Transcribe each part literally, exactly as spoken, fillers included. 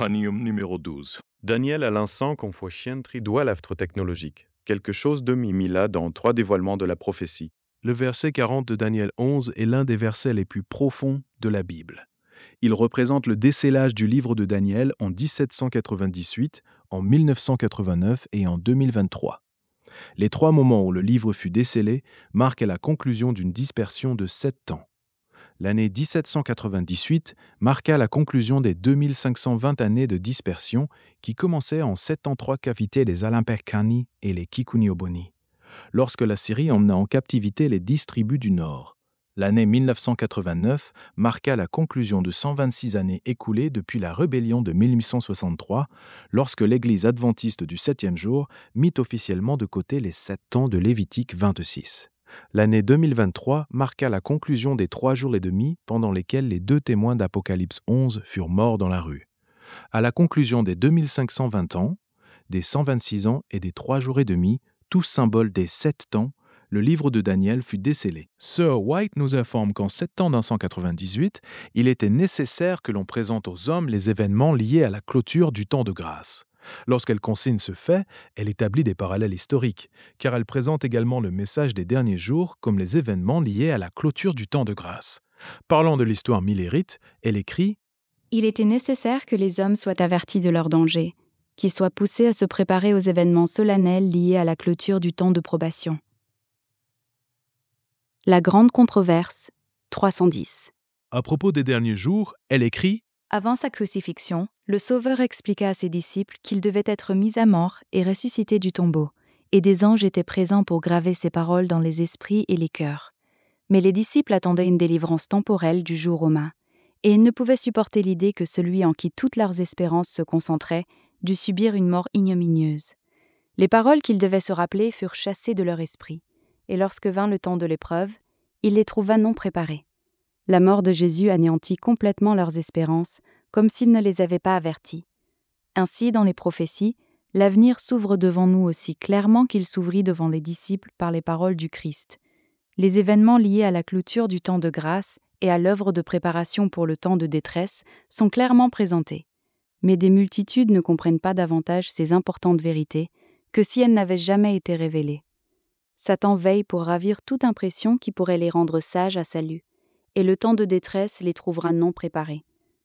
Panium numéro douze. Daniel a l'instant qu'on faut chientri doit l'aftre technologique. Quelque chose de mimila dans trois dévoilements de la prophétie. Le verset quarante de Daniel onze est l'un des versets les plus profonds de la Bible. Il représente le décellage du livre de Daniel en dix-sept cent quatre-vingt-dix-huit, en mille neuf cent quatre-vingt-neuf et en deux mille vingt-trois. Les trois moments où le livre fut décellé marquent la conclusion d'une dispersion de sept ans. L'année dix-sept cent quatre-vingt-dix-huit marqua la conclusion des deux mille cinq cent vingt années de dispersion qui commençaient en sept cent trois qu'habitaient les Alamperkani et les Kikunioboni, lorsque la Syrie emmena en captivité les dix tribus du Nord. L'année mille neuf cent quatre-vingt-neuf marqua la conclusion de cent vingt-six années écoulées depuis la rébellion de mille huit cent soixante-trois, lorsque l'Église adventiste du septième jour mit officiellement de côté les sept ans de Lévitique vingt-six. L'année deux mille vingt-trois marqua la conclusion des trois jours et demi pendant lesquels les deux témoins d'Apocalypse onze furent morts dans la rue. À la conclusion des deux mille cinq cent vingt ans, des cent vingt-six ans et des trois jours et demi, tous symboles des sept temps, le livre de Daniel fut décellé. Sir White nous informe qu'en septembre cent quatre-vingt-dix-huit, il était nécessaire que l'on présente aux hommes les événements liés à la clôture du temps de grâce. Lorsqu'elle consigne ce fait, elle établit des parallèles historiques, car elle présente également le message des derniers jours comme les événements liés à la clôture du temps de grâce. Parlant de l'histoire millérite, elle écrit « Il était nécessaire que les hommes soient avertis de leur danger, qu'ils soient poussés à se préparer aux événements solennels liés à la clôture du temps de probation. » La grande controverse, trois cent dix. À propos des derniers jours, elle écrit Avant sa crucifixion, le Sauveur expliqua à ses disciples qu'il devait être mis à mort et ressuscité du tombeau, et des anges étaient présents pour graver ces paroles dans les esprits et les cœurs. Mais les disciples attendaient une délivrance temporelle du joug romain, et ils ne pouvaient supporter l'idée que celui en qui toutes leurs espérances se concentraient dût subir une mort ignominieuse. Les paroles qu'ils devaient se rappeler furent chassées de leur esprit, et lorsque vint le temps de l'épreuve, il les trouva non préparés. La mort de Jésus anéantit complètement leurs espérances, comme s'il ne les avait pas avertis. Ainsi, dans les prophéties, l'avenir s'ouvre devant nous aussi clairement qu'il s'ouvrit devant les disciples par les paroles du Christ. Les événements liés à la clôture du temps de grâce et à l'œuvre de préparation pour le temps de détresse sont clairement présentés. Mais des multitudes ne comprennent pas davantage ces importantes vérités que si elles n'avaient jamais été révélées. Satan veille pour ravir toute impression qui pourrait les rendre sages à salut, et le temps de détresse les trouvera non préparés.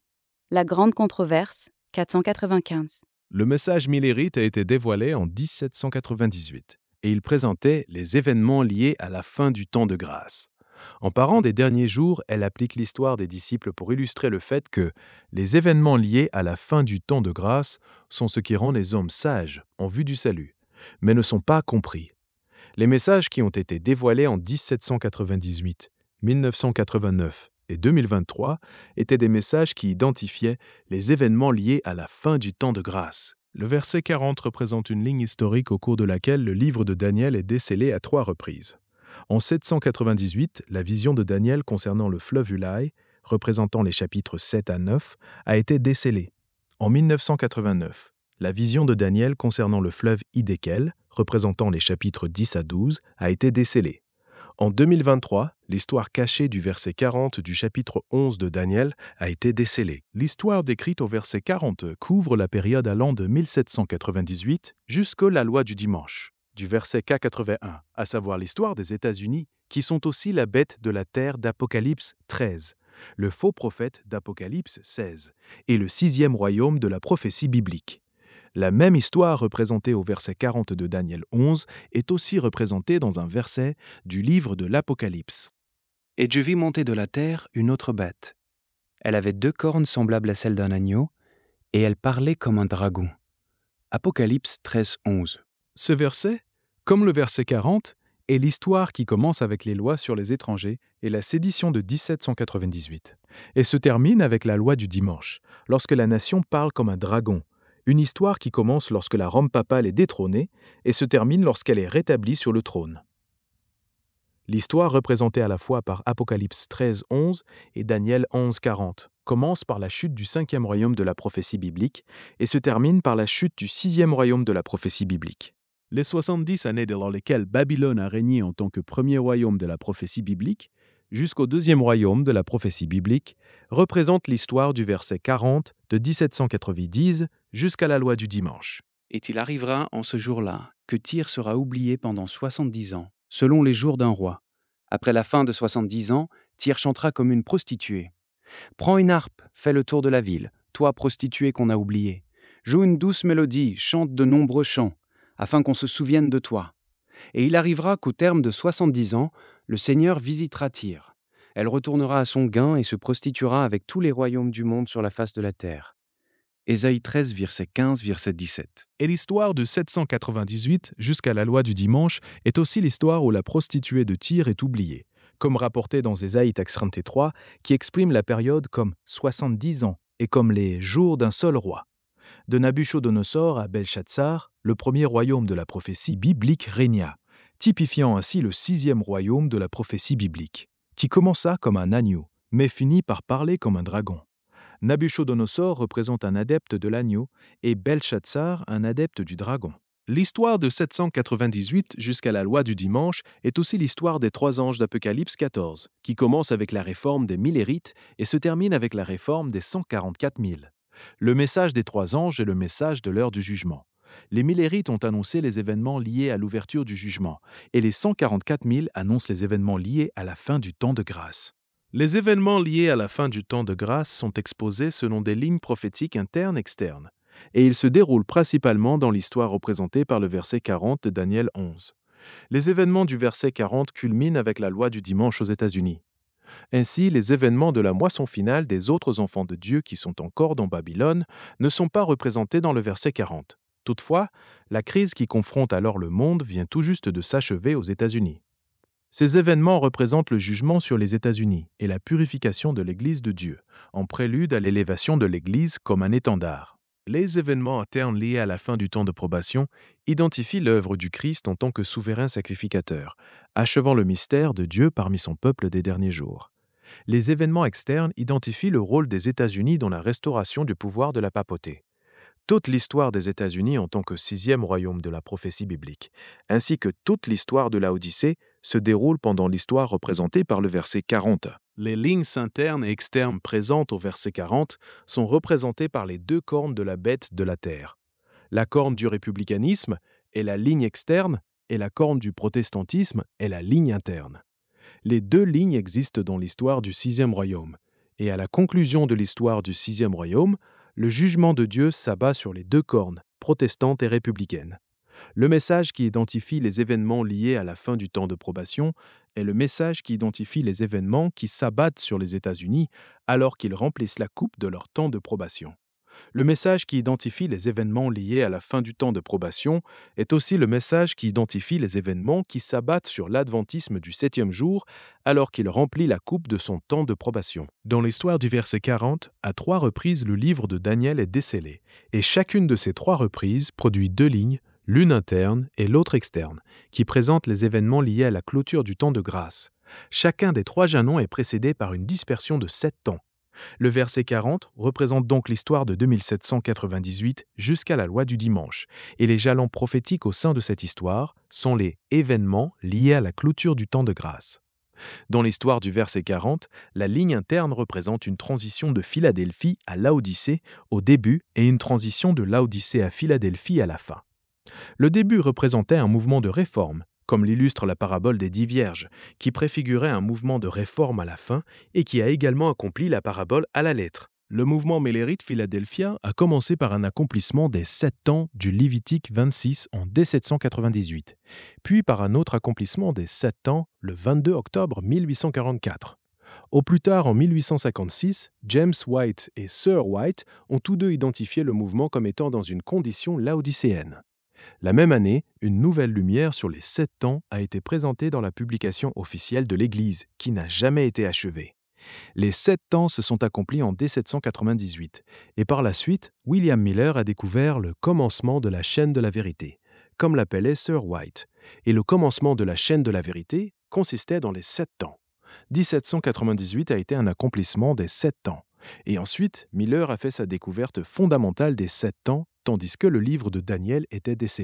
La grande controverse, quatre cent quatre-vingt-quinze. Le message millérite a été dévoilé en dix-sept cent quatre-vingt-dix-huit, et il présentait les événements liés à la fin du temps de grâce. En parlant des derniers jours, elle applique l'histoire des disciples pour illustrer le fait que les événements liés à la fin du temps de grâce sont ce qui rend les hommes sages en vue du salut, mais ne sont pas compris. Les messages qui ont été dévoilés en dix-sept cent quatre-vingt-dix-huit, mille neuf cent quatre-vingt-neuf et deux mille vingt-trois étaient des messages qui identifiaient les événements liés à la fin du temps de grâce. Le verset quarante représente une ligne historique au cours de laquelle le livre de Daniel est décellé à trois reprises. En sept cent quatre-vingt-dix-huit, la vision de Daniel concernant le fleuve Ulai, représentant les chapitres sept à neuf, a été décellée. En mille neuf cent quatre-vingt-neuf, la vision de Daniel concernant le fleuve Hiddekel, représentant les chapitres dix à douze, a été décellée. En deux mille vingt-trois, l'histoire cachée du verset quarante du chapitre onze de Daniel a été décellée. L'histoire décrite au verset quarante couvre la période allant de mille sept cent quatre-vingt-dix-huit jusqu'à la loi du dimanche, du verset K quatre-vingt-un, à savoir l'histoire des États-Unis, qui sont aussi la bête de la terre d'Apocalypse treize, le faux prophète d'Apocalypse seize, et le sixième royaume de la prophétie biblique. La même histoire représentée au verset quarante de Daniel onze est aussi représentée dans un verset du livre de l'Apocalypse. Et je vis monter de la terre une autre bête. Elle avait deux cornes semblables à celles d'un agneau, et elle parlait comme un dragon. Apocalypse treize, onze. Ce verset, comme le verset quarante, est l'histoire qui commence avec les lois sur les étrangers et la sédition de dix-sept cent quatre-vingt-dix-huit, et se termine avec la loi du dimanche, lorsque la nation parle comme un dragon, une histoire qui commence lorsque la Rome papale est détrônée et se termine lorsqu'elle est rétablie sur le trône. L'histoire représentée à la fois par Apocalypse treize, onze et Daniel onze, quarante commence par la chute du cinquième royaume de la prophétie biblique et se termine par la chute du sixième royaume de la prophétie biblique. Les soixante-dix années durant lesquelles Babylone a régné en tant que premier royaume de la prophétie biblique jusqu'au deuxième royaume de la prophétie biblique, représente l'histoire du verset quarante de dix-sept cent quatre-vingt-dix jusqu'à la loi du dimanche. Et il arrivera en ce jour-là que Tyr sera oublié pendant soixante-dix ans, selon les jours d'un roi. Après la fin de soixante-dix ans, Tyr chantera comme une prostituée. Prends une harpe, fais le tour de la ville, toi prostituée qu'on a oubliée. Joue une douce mélodie, chante de nombreux chants, afin qu'on se souvienne de toi. Et il arrivera qu'au terme de soixante-dix ans, le Seigneur visitera Tyr. Elle retournera à son gain et se prostituera avec tous les royaumes du monde sur la face de la terre. Ésaïe treize, verset quinze, verset dix-sept. Et l'histoire de sept cent quatre-vingt-dix-huit jusqu'à la loi du dimanche est aussi l'histoire où la prostituée de Tyr est oubliée, comme rapporté dans Ésaïe trente-trois, qui exprime la période comme soixante-dix ans et comme les jours d'un seul roi. De Nabuchodonosor à Belshazzar, le premier royaume de la prophétie biblique régna, typifiant ainsi le sixième royaume de la prophétie biblique, qui commença comme un agneau, mais finit par parler comme un dragon. Nabuchodonosor représente un adepte de l'agneau et Belshazzar un adepte du dragon. L'histoire de sept cent quatre-vingt-dix-huit jusqu'à la loi du dimanche est aussi l'histoire des trois anges d'Apocalypse quatorze, qui commence avec la réforme des Millérites et se termine avec la réforme des cent quarante-quatre mille. Le message des trois anges est le message de l'heure du jugement. Les Millérites ont annoncé les événements liés à l'ouverture du jugement, et les cent quarante-quatre mille annoncent les événements liés à la fin du temps de grâce. Les événements liés à la fin du temps de grâce sont exposés selon des lignes prophétiques internes-externes, et ils se déroulent principalement dans l'histoire représentée par le verset quarante de Daniel onze. Les événements du verset quarante culminent avec la loi du dimanche aux États-Unis. Ainsi, les événements de la moisson finale des autres enfants de Dieu qui sont encore dans Babylone ne sont pas représentés dans le verset quarante. Toutefois, la crise qui confronte alors le monde vient tout juste de s'achever aux États-Unis. Ces événements représentent le jugement sur les États-Unis et la purification de l'Église de Dieu, en prélude à l'élévation de l'Église comme un étendard. Les événements internes liés à la fin du temps de probation identifient l'œuvre du Christ en tant que souverain sacrificateur, achevant le mystère de Dieu parmi son peuple des derniers jours. Les événements externes identifient le rôle des États-Unis dans la restauration du pouvoir de la papauté. Toute l'histoire des États-Unis en tant que sixième royaume de la prophétie biblique, ainsi que toute l'histoire de Laodicée, se déroule pendant l'histoire représentée par le verset quarante. Les lignes internes et externes présentes au verset quarante sont représentées par les deux cornes de la bête de la terre. La corne du républicanisme est la ligne externe et la corne du protestantisme est la ligne interne. Les deux lignes existent dans l'histoire du sixième royaume, et à la conclusion de l'histoire du sixième royaume, le jugement de Dieu s'abat sur les deux cornes, protestantes et républicaines. Le message qui identifie les événements liés à la fin du temps de probation est le message qui identifie les événements qui s'abattent sur les États-Unis alors qu'ils remplissent la coupe de leur temps de probation. Le message qui identifie les événements liés à la fin du temps de probation est aussi le message qui identifie les événements qui s'abattent sur l'adventisme du septième jour alors qu'il remplit la coupe de son temps de probation. Dans l'histoire du verset quarante, à trois reprises le livre de Daniel est décellé, et chacune de ces trois reprises produit deux lignes, l'une interne et l'autre externe, qui présentent les événements liés à la clôture du temps de grâce. Chacun des trois jalons est précédé par une dispersion de sept temps. Le verset quarante représente donc l'histoire de deux mille sept cent quatre-vingt-dix-huit jusqu'à la loi du dimanche, et les jalons prophétiques au sein de cette histoire sont les événements liés à la clôture du temps de grâce. Dans l'histoire du verset quarante, la ligne interne représente une transition de Philadelphie à Laodicée au début et une transition de Laodicée à Philadelphie à la fin. Le début représentait un mouvement de réforme, comme l'illustre la parabole des dix vierges, qui préfigurait un mouvement de réforme à la fin et qui a également accompli la parabole à la lettre. Le mouvement mélérite philadelphien a commencé par un accomplissement des sept ans du Lévitique vingt-six en sept cent quatre-vingt-dix-huit, puis par un autre accomplissement des sept ans le vingt-deux octobre mille huit cent quarante-quatre. Au plus tard, en mille huit cent cinquante-six, James White et Sir White ont tous deux identifié le mouvement comme étant dans une condition laodicéenne. La même année, une nouvelle lumière sur les sept ans a été présentée dans la publication officielle de l'Église, qui n'a jamais été achevée. Les sept temps se sont accomplis en sept cent quatre-vingt-dix-huit, et par la suite, William Miller a découvert le commencement de la chaîne de la vérité, comme l'appelait Sir White, et le commencement de la chaîne de la vérité consistait dans les sept temps. sept cent quatre-vingt-dix-huit a été un accomplissement des sept temps, et ensuite, Miller a fait sa découverte fondamentale des sept temps, tandis que le livre de Daniel était décellé.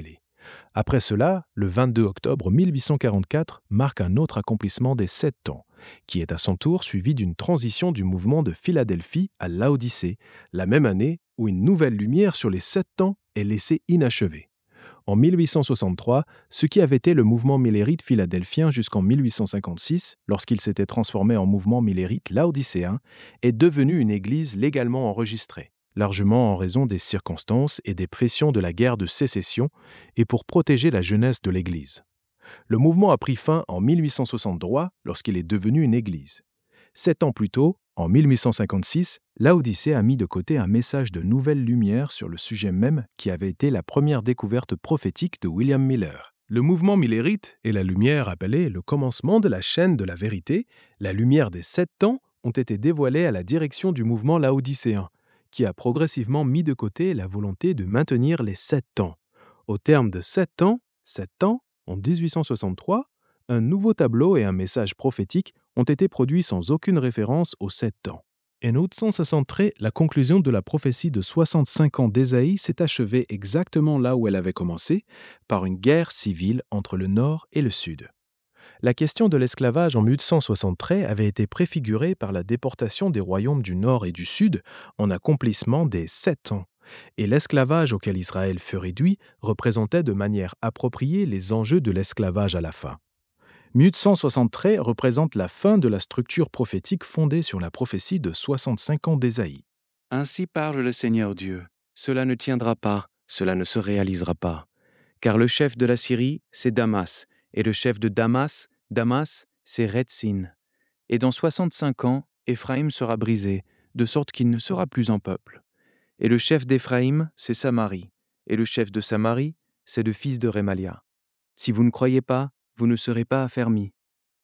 Après cela, le vingt-deux octobre mille huit cent quarante-quatre marque un autre accomplissement des sept ans, qui est à son tour suivi d'une transition du mouvement de Philadelphie à Laodicée, la même année où une nouvelle lumière sur les sept ans est laissée inachevée. En mille huit cent soixante-trois, ce qui avait été le mouvement millérite philadelphien jusqu'en mille huit cent cinquante-six, lorsqu'il s'était transformé en mouvement millérite laodicéen, est devenu une église légalement enregistrée, largement en raison des circonstances et des pressions de la guerre de sécession et pour protéger la jeunesse de l'église. Le mouvement a pris fin en mille huit cent soixante-trois lorsqu'il est devenu une église. Sept ans plus tôt, en mille huit cent cinquante-six, Laodicée a mis de côté un message de nouvelle lumière sur le sujet même qui avait été la première découverte prophétique de William Miller. Le mouvement millérite et la lumière appelée le commencement de la chaîne de la vérité, la lumière des sept temps, ont été dévoilés à la direction du mouvement laodicéen, qui a progressivement mis de côté la volonté de maintenir les sept temps. Au terme de sept ans, sept ans, en dix-huit cent soixante-trois, un nouveau tableau et un message prophétique ont été produits sans aucune référence aux sept ans. En autre sens à centrer, la conclusion de la prophétie de soixante-cinq ans d'Ésaïe s'est achevée exactement là où elle avait commencé, par une guerre civile entre le Nord et le Sud. La question de l'esclavage en mille huit cent soixante-treize avait été préfigurée par la déportation des royaumes du Nord et du Sud en accomplissement des sept ans, et l'esclavage auquel Israël fut réduit représentait de manière appropriée les enjeux de l'esclavage à la fin. mille huit cent soixante-treize représente la fin de la structure prophétique fondée sur la prophétie de soixante-cinq ans d'Ésaïe. Ainsi parle le Seigneur Dieu. Cela ne tiendra pas, cela ne se réalisera pas. Car le chef de la Syrie, c'est Damas, et le chef de Damas, Damas, c'est Rétzin. Et dans soixante-cinq ans, Éphraïm sera brisé, de sorte qu'il ne sera plus un peuple. Et le chef d'Éphraïm, c'est Samarie, et le chef de Samarie, c'est le fils de Rémalia. Si vous ne croyez pas, vous ne serez pas affermis.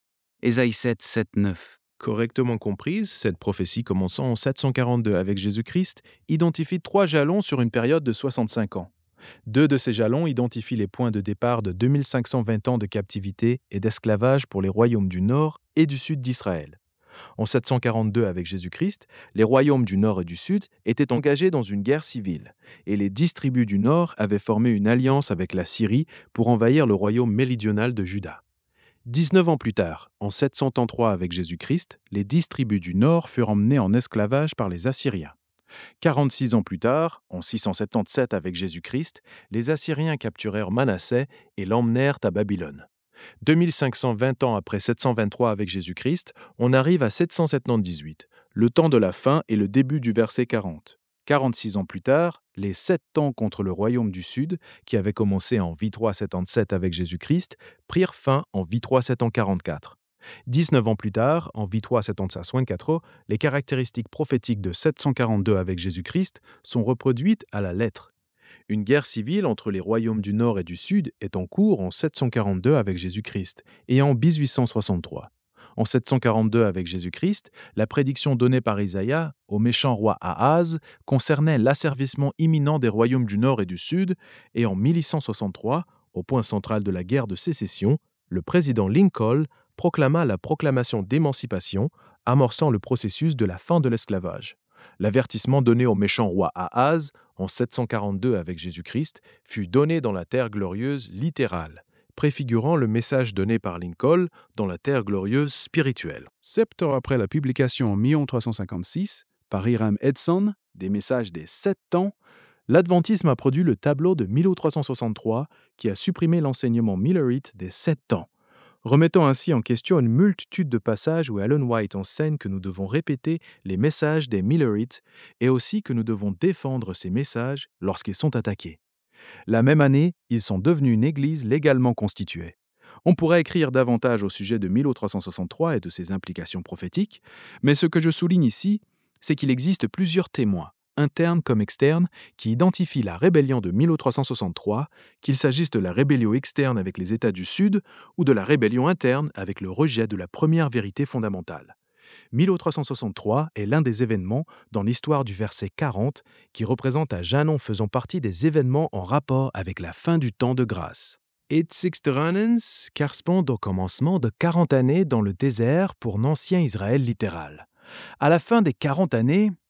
Ésaïe sept, sept, neuf. Correctement comprise, cette prophétie commençant en sept cent quarante-deux avec Jésus-Christ identifie trois jalons sur une période de soixante-cinq ans. Deux de ces jalons identifient les points de départ de deux mille cinq cent vingt ans de captivité et d'esclavage pour les royaumes du Nord et du Sud d'Israël. En sept cent quarante-deux avec Jésus-Christ, les royaumes du Nord et du Sud étaient engagés dans une guerre civile, et les dix tribus du Nord avaient formé une alliance avec la Syrie pour envahir le royaume méridional de Juda. dix-neuf ans plus tard, en sept cent trente-trois avec Jésus-Christ, les dix tribus du Nord furent emmenées en esclavage par les Assyriens. quarante-six ans plus tard, en six cent soixante-dix-sept avec Jésus-Christ, les Assyriens capturèrent Manassé et l'emmenèrent à Babylone. deux mille cinq cent vingt ans après sept cent vingt-trois avec Jésus-Christ, on arrive à sept cent soixante-dix-huit, le temps de la fin et le début du verset quarante. quarante-six ans plus tard, les sept temps contre le royaume du Sud, qui avaient commencé en V trois soixante-dix-sept avec Jésus-Christ, prirent fin en V trois sept cent quarante-quatre. dix-neuf ans plus tard, en V trois soixante-quatre, les caractéristiques prophétiques de sept cent quarante-deux avec Jésus-Christ sont reproduites à la lettre. Une guerre civile entre les royaumes du Nord et du Sud est en cours en sept cent quarante-deux avec Jésus-Christ et en mille huit cent soixante-trois. En sept cent quarante-deux avec Jésus-Christ, la prédiction donnée par Isaïe au méchant roi Ahaz concernait l'asservissement imminent des royaumes du Nord et du Sud, et en mille huit cent soixante-trois, au point central de la guerre de sécession, le président Lincoln proclama la proclamation d'émancipation, amorçant le processus de la fin de l'esclavage. L'avertissement donné au méchant roi Ahaz, en sept cent quarante-deux avec Jésus-Christ, fut donné dans la terre glorieuse littérale, préfigurant le message donné par Lincoln dans la terre glorieuse spirituelle. Sept ans après la publication en mille trois cent cinquante-six, par Hiram Edson, des messages des sept temps, l'Adventisme a produit le tableau de mille trois cent soixante-trois qui a supprimé l'enseignement millerite des sept temps, remettant ainsi en question une multitude de passages où Ellen White enseigne que nous devons répéter les messages des Millerites et aussi que nous devons défendre ces messages lorsqu'ils sont attaqués. La même année, ils sont devenus une église légalement constituée. On pourrait écrire davantage au sujet de mille trois cent soixante-trois et de ses implications prophétiques, mais ce que je souligne ici, c'est qu'il existe plusieurs témoins, internes comme externes, qui identifient la rébellion de mille trois cent soixante-trois, qu'il s'agisse de la rébellion externe avec les États du Sud ou de la rébellion interne avec le rejet de la première vérité fondamentale. mille trois cent soixante-trois est l'un des événements dans l'histoire du verset quarante qui représente un jalon faisant partie des événements en rapport avec la fin du temps de grâce. Et Sixteranens correspond au commencement de quarante années dans le désert pour l'ancien Israël littéral. À la fin des quarante années,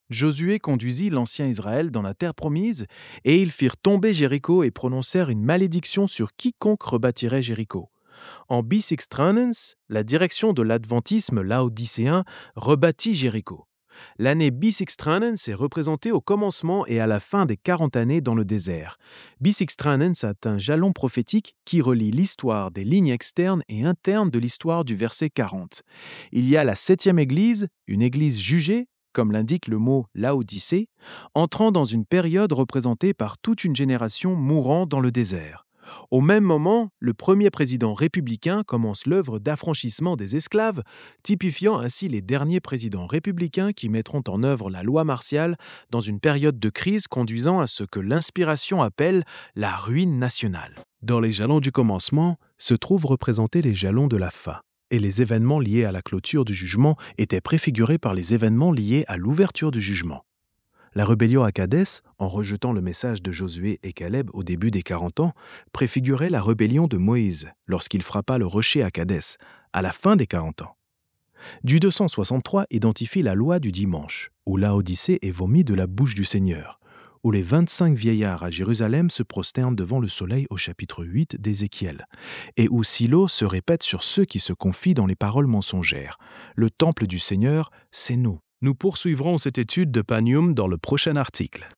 Josué conduisit l'ancien Israël dans la terre promise, et ils firent tomber Jéricho et prononcèrent une malédiction sur quiconque rebâtirait Jéricho. En Bisextranens, la direction de l'adventisme laodicéen rebâtit Jéricho. L'année Bisextranens est représentée au commencement et à la fin des quarante années dans le désert. Bisextranens a un jalon prophétique qui relie l'histoire des lignes externes et internes de l'histoire du verset quarante. Il y a la septième église, une église jugée, comme l'indique le mot Laodicée, entrant dans une période représentée par toute une génération mourant dans le désert. Au même moment, le premier président républicain commence l'œuvre d'affranchissement des esclaves, typifiant ainsi les derniers présidents républicains qui mettront en œuvre la loi martiale dans une période de crise conduisant à ce que l'inspiration appelle la ruine nationale. Dans les jalons du commencement se trouvent représentés les jalons de la fin, et les événements liés à la clôture du jugement étaient préfigurés par les événements liés à l'ouverture du jugement. La rébellion à Kadès, en rejetant le message de Josué et Caleb au début des quarante ans, préfigurait la rébellion de Moïse lorsqu'il frappa le rocher à Kadès, à la fin des quarante ans. Du deux cent soixante-trois identifie la loi du dimanche, où Laodicée est vomie de la bouche du Seigneur, où les vingt-cinq vieillards à Jérusalem se prosternent devant le soleil au chapitre huit d'Ézéchiel, et où Silo se répète sur ceux qui se confient dans les paroles mensongères. Le temple du Seigneur, c'est nous. Nous poursuivrons cette étude de Panium dans le prochain article.